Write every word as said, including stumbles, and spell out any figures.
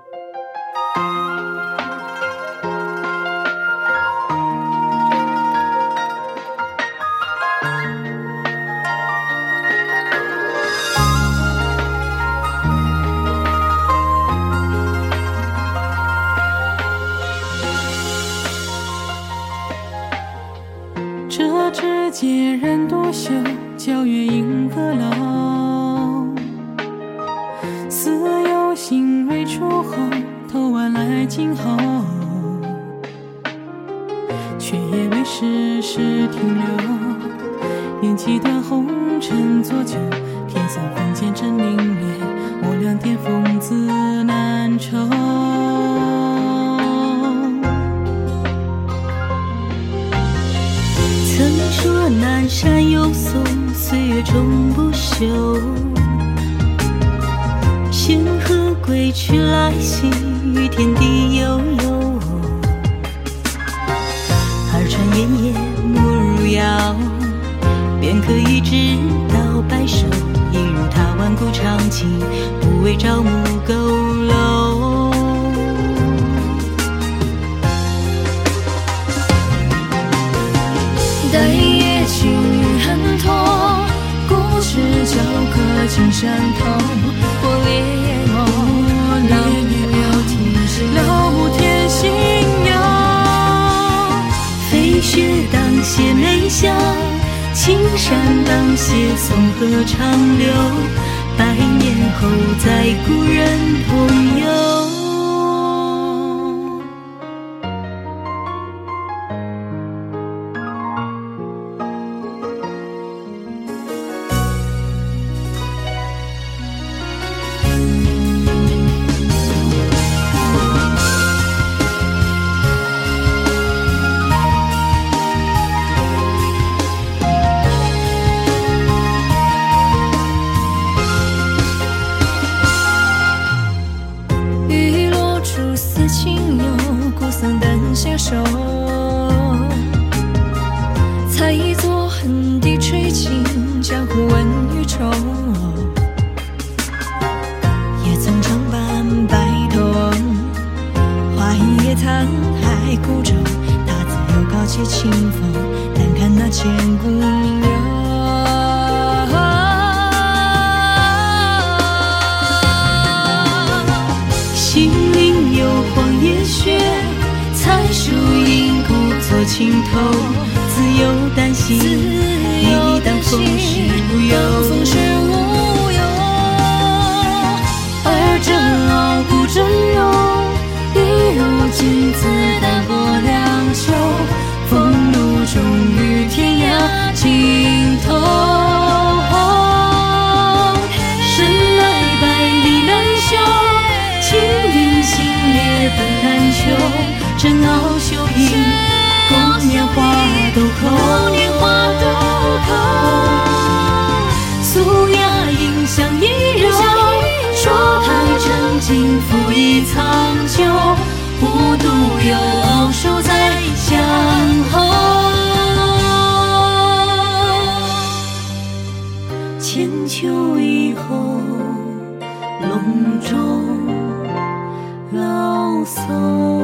这世界人多羞，皎月映阁楼。似有新蕊出后，头晚来静候。却也为世事停留。念几段红尘作酒，天色风间真凛冽，我俩巅峰自难酬。 曾说南山有松，岁月终不朽。仙鹤归去来兮，与天地悠悠。二船奄奄不如遥，便可一直到白首。一如他万古长情，不为朝暮佝偻。 待夜晴雨恨托，故事交隔青山头。我烈焰梦，老母天心老母天心有。 飞雪当歇梅香，青山当歇松河长流。百年后再故人同游。 情有古僧等携手，才一座横笛吹尽江湖问与愁。 也曾长伴白头，花影夜残还孤舟。他自有高洁清风，但看那千古名流。心灵有黄叶雪，才疏银骨作情头。自有丹心，一旦风世无忧。 而这傲骨峥嵘，一如金子淡泊良久。风露终于天涯尽头。生来百里难休，情定心裂本难求。真傲秀英，共年华豆蔻，年华豆蔻。素雅音香一柔，说台沉静赋一苍酒。无独有偶，在相候。 千秋以后，笼中老叟。